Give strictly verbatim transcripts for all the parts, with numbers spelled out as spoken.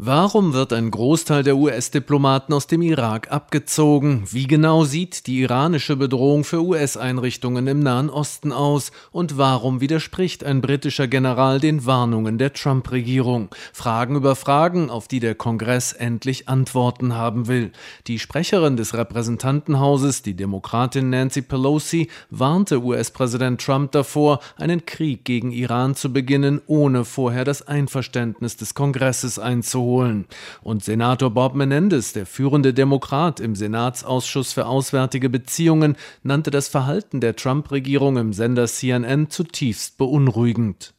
Warum wird ein Großteil der U S-Diplomaten aus dem Irak abgezogen? Wie genau sieht die iranische Bedrohung für U S-Einrichtungen im Nahen Osten aus? Und warum widerspricht ein britischer General den Warnungen der Trump-Regierung? Fragen über Fragen, auf die der Kongress endlich Antworten haben will. Die Sprecherin des Repräsentantenhauses, die Demokratin Nancy Pelosi, warnte U S-Präsident Trump davor, einen Krieg gegen Iran zu beginnen, ohne vorher das Einverständnis des Kongresses einzuholen. Und Senator Bob Menendez, der führende Demokrat im Senatsausschuss für Auswärtige Beziehungen, nannte das Verhalten der Trump-Regierung im Sender C N N zutiefst beunruhigend.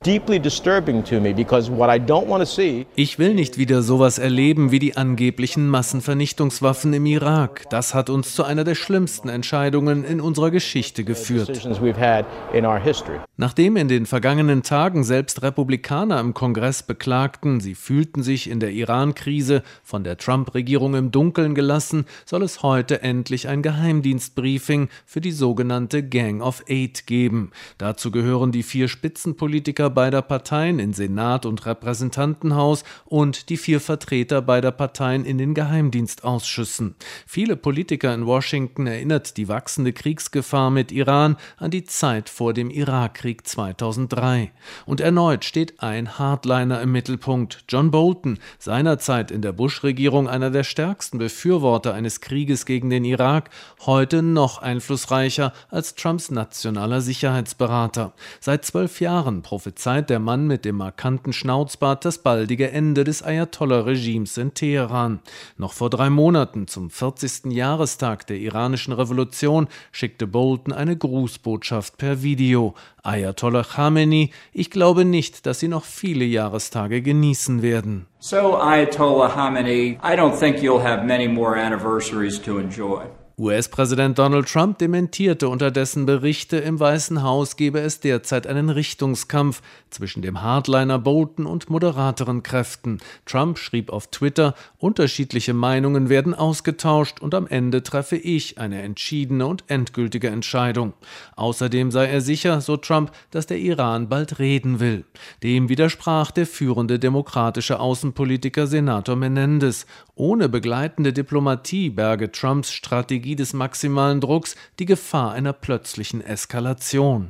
Ich will nicht wieder sowas erleben wie die angeblichen Massenvernichtungswaffen im Irak. Das hat uns zu einer der schlimmsten Entscheidungen in unserer Geschichte geführt. Nachdem in den vergangenen Tagen selbst Republikaner im Kongress beklagten, sie fühlten sich in der Iran-Krise von der Trump-Regierung im Dunkeln gelassen, soll es heute endlich ein Geheimdienstbriefing für die sogenannte Gang of Eight geben. Dazu gehören die vier Spitzenpolitiker beider Parteien in Senat und Repräsentantenhaus und die vier Vertreter beider Parteien in den Geheimdienstausschüssen. Viele Politiker in Washington erinnert die wachsende Kriegsgefahr mit Iran an die Zeit vor dem Irakkrieg zweitausenddrei. Und erneut steht ein Hardliner im Mittelpunkt, John Bolton, seinerzeit in der Bush-Regierung einer der stärksten Befürworter eines Krieges gegen den Irak, heute noch einflussreicher als Trumps nationaler Sicherheitsberater. Seit zwölf Jahren prophezeit der Mann mit dem markanten Schnauzbart das baldige Ende des Ayatollah-Regimes in Teheran. Noch vor drei Monaten, zum vierzigsten Jahrestag der iranischen Revolution, schickte Bolton eine Grußbotschaft per Video. Ayatollah Khamenei, ich glaube nicht, dass Sie noch viele Jahrestage genießen werden. So, Ayatollah Khamenei, I don't think you'll have many more anniversaries to enjoy. U S-Präsident Donald Trump dementierte unterdessen Berichte, im Weißen Haus gebe es derzeit einen Richtungskampf zwischen dem Hardliner Bolton und moderateren Kräften. Trump schrieb auf Twitter, unterschiedliche Meinungen werden ausgetauscht und am Ende treffe ich eine entschiedene und endgültige Entscheidung. Außerdem sei er sicher, so Trump, dass der Iran bald reden will. Dem widersprach der führende demokratische Außenpolitiker Senator Menendez. Ohne begleitende Diplomatie berge Trumps Strategie des maximalen Drucks die Gefahr einer plötzlichen Eskalation.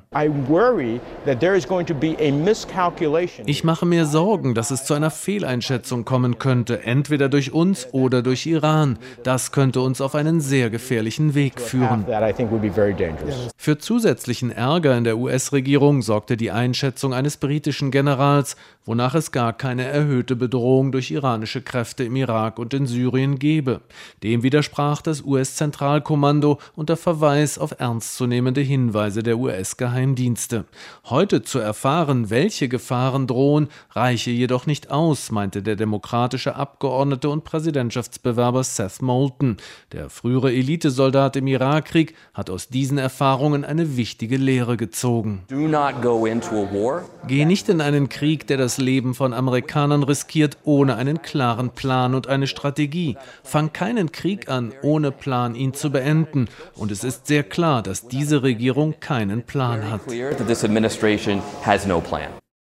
Ich mache mir Sorgen, dass es zu einer Fehleinschätzung kommen könnte, entweder durch uns oder durch Iran. Das könnte uns auf einen sehr gefährlichen Weg führen. Für zusätzlichen Ärger in der U S-Regierung sorgte die Einschätzung eines britischen Generals, wonach es gar keine erhöhte Bedrohung durch iranische Kräfte im Irak und in Syrien gebe. Dem widersprach das U S-Zentralkommando unter Verweis auf ernstzunehmende Hinweise der U S-Geheimdienste. Heute zu erfahren, welche Gefahren drohen, reiche jedoch nicht aus, meinte der demokratische Abgeordnete und Präsidentschaftsbewerber Seth Moulton. Der frühere Elitesoldat im Irakkrieg hat aus diesen Erfahrungen eine wichtige Lehre gezogen. Do not go into a war. Geh nicht in einen Krieg, der das Leben von Amerikanern riskiert, ohne einen klaren Plan und eine Strategie. Fang keinen Krieg an, ohne Plan, ihn zu beenden. Und es ist sehr klar, dass diese Regierung keinen Plan hat.